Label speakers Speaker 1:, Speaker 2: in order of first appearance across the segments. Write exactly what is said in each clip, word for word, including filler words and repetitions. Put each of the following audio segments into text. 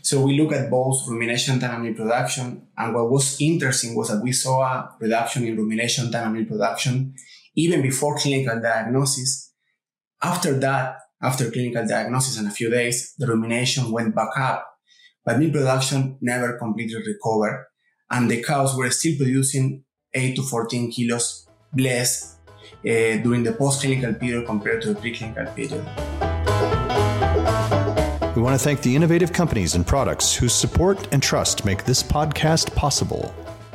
Speaker 1: So we look at both rumination time and milk production. And what was interesting was that we saw a reduction in rumination time and milk production even before clinical diagnosis. After that, after clinical diagnosis in a few days, the rumination went back up, but milk production never completely recovered. And the cows were still producing eight to fourteen kilos less uh, during the post-clinical period compared to the preclinical period.
Speaker 2: We want to thank the innovative companies and products whose support and trust make this podcast possible.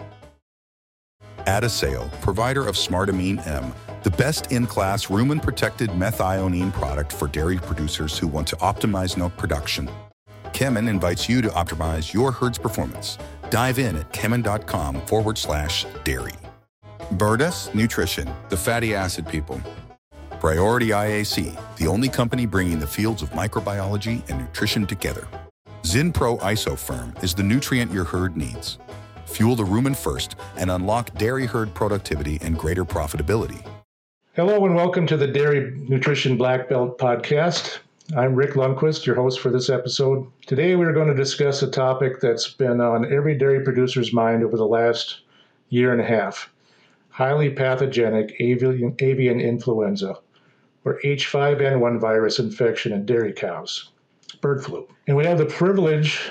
Speaker 3: Adaceo, provider of SmartAmine M, the best in-class rumen-protected methionine product for dairy producers who want to optimize milk production. Kemin invites you to optimize your herd's performance. Dive in at kemin.com forward slash dairy. Birdus Nutrition, the fatty acid people. Priority I A C, the only company bringing the fields of microbiology and nutrition together. Zinpro Isofirm is the nutrient your herd needs. Fuel the rumen first and unlock dairy herd productivity and greater profitability.
Speaker 4: Hello and welcome to the Dairy Nutrition Black Belt Podcast. I'm Rick Lundquist, your host for this episode. Today we're going to discuss a topic that's been on every dairy producer's mind over the last year and a half. Highly pathogenic avian, avian influenza, or H five N one virus infection in dairy cows, bird flu. And we have the privilege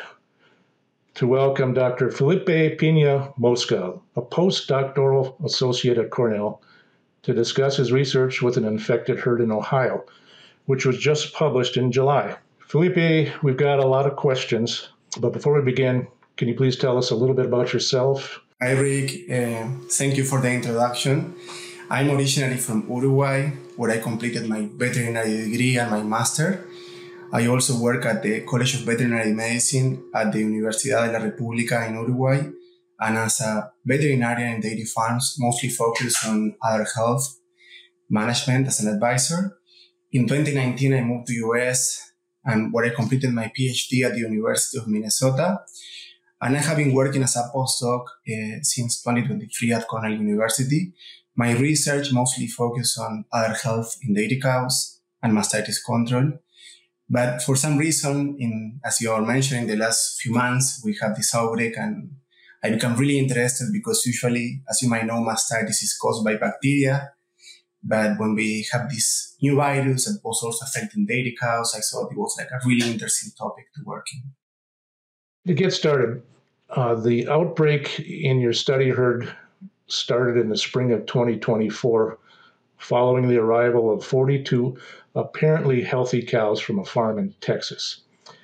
Speaker 4: to welcome Doctor Felipe Pina Moscal, a postdoctoral associate at Cornell, to discuss his research with an infected herd in Ohio, which was just published in July. Felipe, we've got a lot of questions, but before we begin, can you please tell us a little bit about yourself?
Speaker 1: Hi, Rick. Uh, thank you for the introduction. I'm originally from Uruguay, where I completed my veterinary degree and my master. I also work at the College of Veterinary Medicine at the Universidad de la República in Uruguay, and as a veterinarian in dairy farms, mostly focused on other health management as an advisor. In twenty nineteen, I moved to U S, and where I completed my PhD at the University of Minnesota. And I have been working as a postdoc uh, since twenty twenty-three at Cornell University. My research mostly focused on other health in dairy cows and mastitis control. But for some reason, in as you are mentioning, the last few months, we have this outbreak, and I become really interested because usually, as you might know, mastitis is caused by bacteria. But when we have this new virus that was also affecting dairy cows, I thought it was like a really interesting topic to work in.
Speaker 4: To get started, uh, the outbreak in your study herd started in the spring of twenty twenty-four, following the arrival of forty-two apparently healthy cows from a farm in Texas.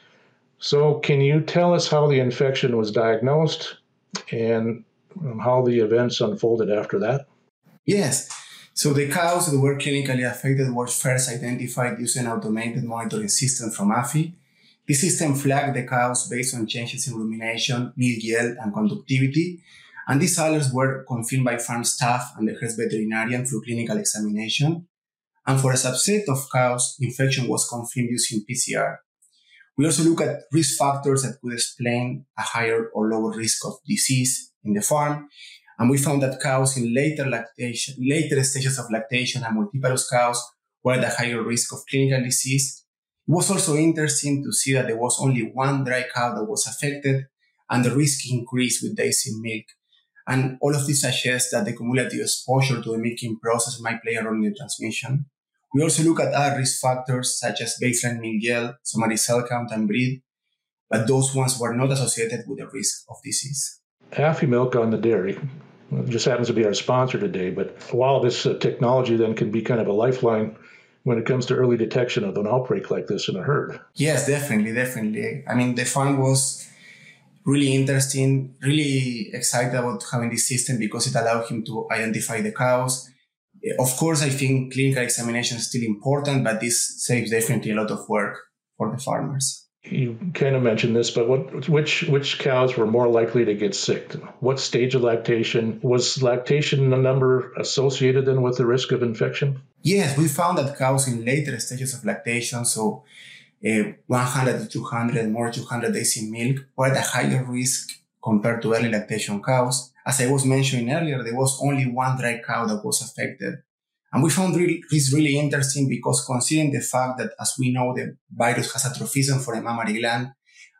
Speaker 4: So can you tell us how the infection was diagnosed and how the events unfolded after that?
Speaker 1: Yes. So the cows that were clinically affected were first identified using an automated monitoring system from A F I. The system flagged the cows based on changes in rumination, milk yield, and conductivity. And these alerts were confirmed by farm staff and the herd's veterinarian through clinical examination. And for a subset of cows, infection was confirmed using P C R. We also look at risk factors that could explain a higher or lower risk of disease in the farm. And we found that cows in later lactation, later stages of lactation and multiparous cows were at a higher risk of clinical disease. It was also interesting to see that there was only one dry cow that was affected, and the risk increased with days in milk. And all of this suggests that the cumulative exposure to the milking process might play a role in the transmission. We also look at other risk factors such as baseline milk yield, somatic cell count, and breed, but those ones were not associated with the risk of disease.
Speaker 4: Affimilk on the dairy just happens to be our sponsor today, but while this uh, technology then can be kind of a lifeline when it comes to early detection of an outbreak like this in a herd.
Speaker 1: Yes, definitely, definitely. I mean, the farm was really interesting, really excited about having this system because it allowed him to identify the cows. Of course, I think clinical examination is still important, but this saves definitely a lot of work for the farmers.
Speaker 4: You kind of mentioned this, but what, which which cows were more likely to get sick? What stage of lactation? Was lactation number associated then with the risk of infection?
Speaker 1: Yes, we found that cows in later stages of lactation, so uh, one hundred to two hundred, more two hundred days in milk, were at a higher risk compared to early lactation cows. As I was mentioning earlier, there was only one dry cow that was affected. And we found really, this really interesting because considering the fact that, as we know, the virus has a trophism for the mammary gland,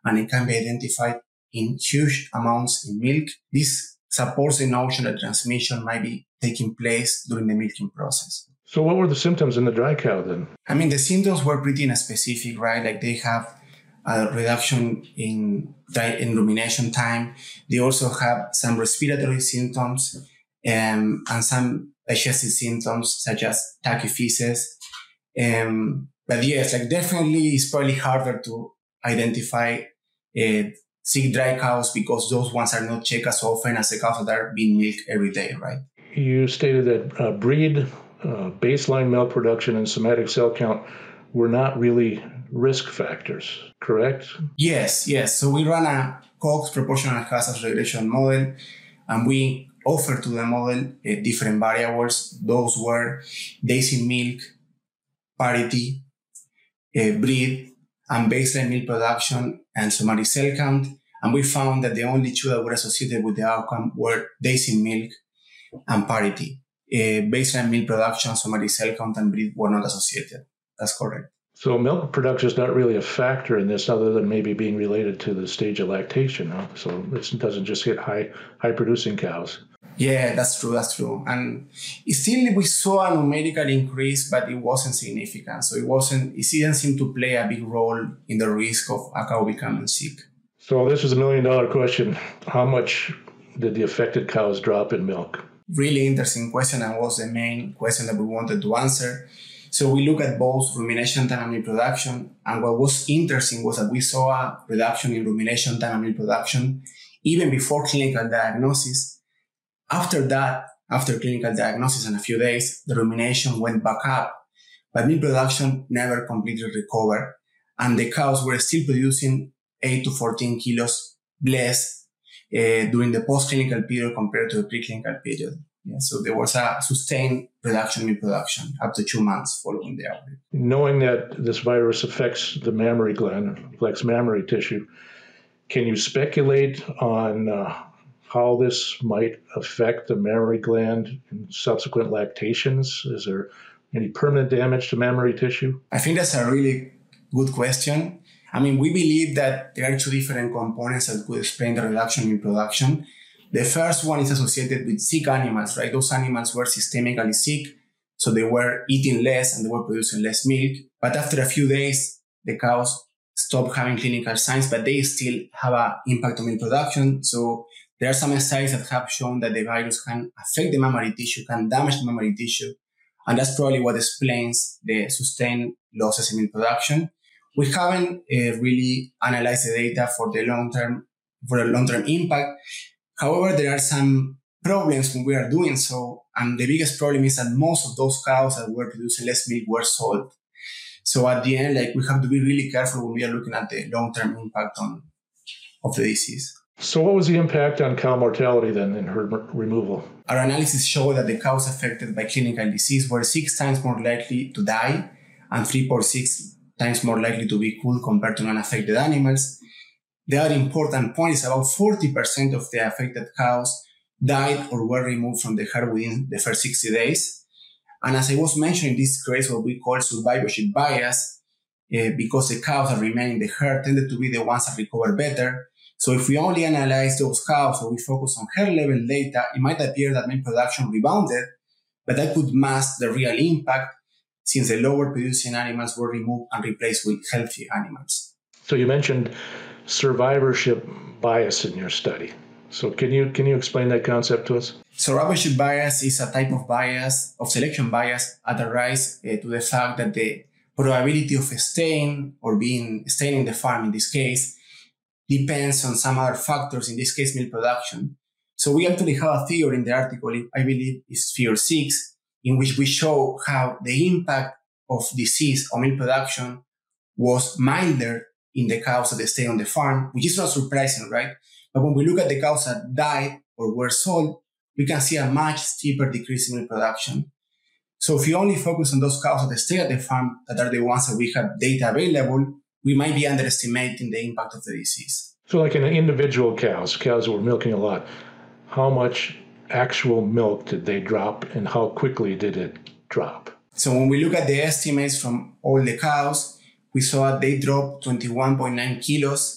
Speaker 1: and it can be identified in huge amounts in milk. This supports the notion that transmission might be taking place during the milking process.
Speaker 4: So what were the symptoms in the dry cow then?
Speaker 1: I mean, the symptoms were pretty specific, right? Like they have a reduction in, in rumination time. They also have some respiratory symptoms um, and some digestive symptoms such as tachyphysis. Um, but yes, like definitely it's probably harder to identify uh, sick dry cows because those ones are not checked as often as the cows that are being milked every day, right?
Speaker 4: You stated that uh, breed, uh, baseline milk production, and somatic cell count were not really risk factors, correct?
Speaker 1: Yes, yes. So we run a Cox proportional hazard regression model, and we offer to the model uh, different variables. Those were days in milk, parity, uh, breed, and baseline milk production and somatic cell count. And we found that the only two that were associated with the outcome were days in milk and parity. Uh, baseline milk production, somatic cell count, and breed were not associated. That's correct.
Speaker 4: So milk production is not really a factor in this other than maybe being related to the stage of lactation. Huh? So it doesn't just hit high high producing cows.
Speaker 1: Yeah, that's true. That's true. And still we saw a numerical increase, but it wasn't significant. So it wasn't, it didn't seem to play a big role in the risk of a cow becoming sick.
Speaker 4: So this is a million dollar question. How much did the affected cows drop in milk?
Speaker 1: Really interesting question, and was the main question that we wanted to answer. So we look at both rumination time and milk production. And what was interesting was that we saw a reduction in rumination time and milk production even before clinical diagnosis. After that, after clinical diagnosis and a few days, the rumination went back up, but milk production never completely recovered. And the cows were still producing eight to fourteen kilos less uh, during the post-clinical period compared to the preclinical period. Yeah, so there was a sustained reduction in production up to two months following the outbreak.
Speaker 4: Knowing that this virus affects the mammary gland, affects mammary tissue, can you speculate on uh, how this might affect the mammary gland in subsequent lactations? Is there any permanent damage to mammary tissue?
Speaker 1: I think that's a really good question. I mean, we believe that there are two different components that could explain the reduction in production. The first one is associated with sick animals, right? Those animals were systemically sick, so they were eating less and they were producing less milk. But after a few days, the cows stopped having clinical signs, but they still have an impact on milk production. So there are some studies that have shown that the virus can affect the mammary tissue, can damage the mammary tissue, and that's probably what explains the sustained losses in milk production. We haven't uh, really analyzed the data for the long-term, for the long-term impact. However, there are some problems when we are doing so, and the biggest problem is that most of those cows that were producing less milk were sold. So at the end, like we have to be really careful when we are looking at the long-term impact on of the disease.
Speaker 4: So what was the impact on cow mortality then in herd removal?
Speaker 1: Our analysis showed that the cows affected by clinical disease were six times more likely to die and three point six times more likely to be culled compared to unaffected animals. The other important point is about forty percent of the affected cows died or were removed from the herd within the first sixty days. And as I was mentioning, this creates what we call survivorship bias, uh, because the cows that remain in the herd tended to be the ones that recover better. So if we only analyze those cows or we focus on herd level data, it might appear that milk production rebounded, but that could mask the real impact since the lower producing animals were removed and replaced with healthy animals.
Speaker 4: So you mentioned survivorship bias in your study. So can you can you explain that concept to us?
Speaker 1: Survivorship bias is a type of bias, of selection bias, that arises uh, to the fact that the probability of staying or being staying in the farm in this case depends on some other factors, in this case milk production. So we actually have a figure in the article, I believe it's figure six, in which we show how the impact of disease on milk production was milder in the cows that stay on the farm, which is not surprising, right? But when we look at the cows that died or were sold, we can see a much steeper decrease in milk production. So if you only focus on those cows that stay at the farm, that are the ones that we have data available, we might be underestimating the impact of the disease.
Speaker 4: So like in individual cows, cows that were milking a lot, how much actual milk did they drop and how quickly did it drop?
Speaker 1: So when we look at the estimates from all the cows, we saw they dropped twenty-one point nine kilos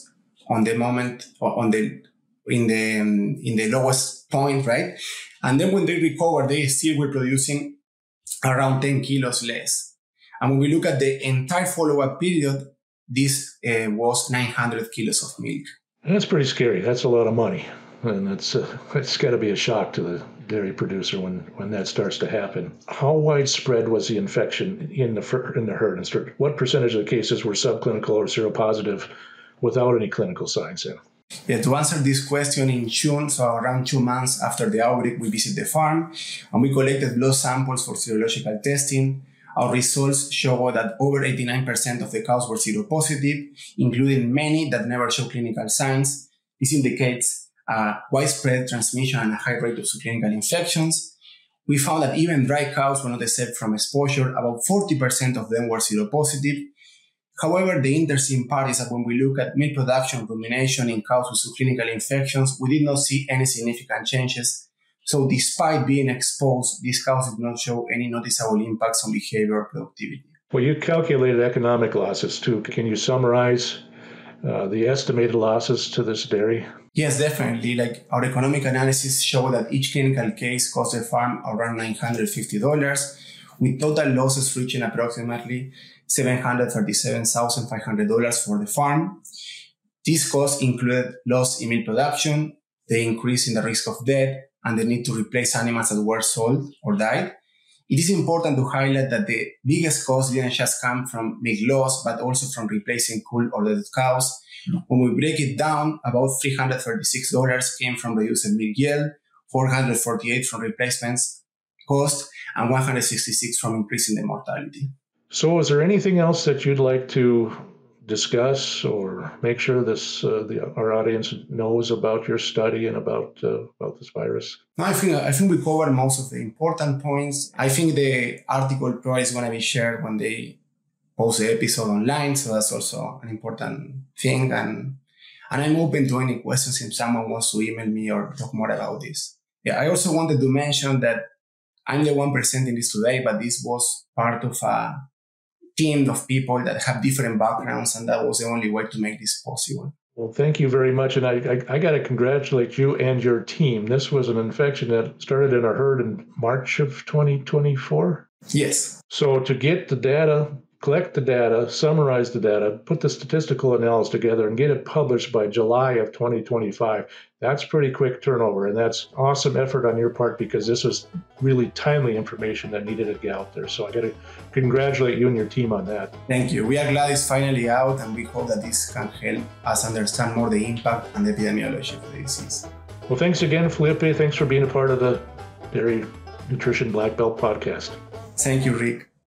Speaker 1: on the moment, on the in the um, in the lowest point, right? And then when they recover, they still were producing around ten kilos less. And when we look at the entire follow-up period, this uh, was nine hundred kilos of milk.
Speaker 4: That's pretty scary. That's a lot of money. And it's uh, it's got to be a shock to the dairy producer when, when that starts to happen. How widespread was the infection in the in the herd? And what percentage of the cases were subclinical or seropositive without any clinical signs in?
Speaker 1: Yeah, to answer this question, in June, so around two months after the outbreak, we visited the farm and we collected blood samples for serological testing. Our results show that over eighty-nine percent of the cows were seropositive, including many that never show clinical signs. This indicates uh, widespread transmission and a high rate of subclinical infections. We found that even dry cows were not saved from exposure. About forty percent of them were seropositive. However, the interesting part is that when we look at milk production rumination in cows with subclinical infections, we did not see any significant changes. So despite being exposed, these cows did not show any noticeable impacts on behavior or productivity.
Speaker 4: Well, you calculated economic losses too. Can you summarize uh, the estimated losses to this dairy?
Speaker 1: Yes, definitely. Like our economic analysis show that each clinical case cost the farm around nine hundred fifty dollars, with total losses reaching approximately seven hundred thirty-seven thousand five hundred dollars for the farm. These costs included loss in milk production, the increase in the risk of death, and the need to replace animals that were sold or died. It is important to highlight that the biggest cost didn't just come from milk loss, but also from replacing culled or dead cows. When we break it down, about three hundred thirty-six dollars came from reduced milk yield, four hundred forty-eight dollars from replacements cost, and one hundred sixty-six dollars from increasing the mortality.
Speaker 4: So is there anything else that you'd like to discuss or make sure this uh, the, our audience knows about your study and about uh, about this virus?
Speaker 1: No, I think I think we covered most of the important points. I think the article probably is going to be shared when they post the episode online, so that's also an important thing. And and I'm open to any questions if someone wants to email me or talk more about this. Yeah, I also wanted to mention that I'm the one presenting this today, but this was part of a team of people that have different backgrounds, and that was the only way to make this possible.
Speaker 4: Well, thank you very much. And I, I, I got to congratulate you and your team. This was an infection that started in our herd in March of twenty twenty-four.
Speaker 1: Yes.
Speaker 4: So to get the data, collect the data, summarize the data, put the statistical analysis together, and get it published by July of twenty twenty-five, that's pretty quick turnover. And that's awesome effort on your part, because this was really timely information that needed to get out there. So I got to congratulate you and your team on that.
Speaker 1: Thank you. We are glad it's finally out, and we hope that this can help us understand more the impact and the epidemiology of the disease.
Speaker 4: Well, thanks again, Felipe. Thanks for being a part of the Dairy Nutrition Black Belt podcast.
Speaker 1: Thank you, Rick.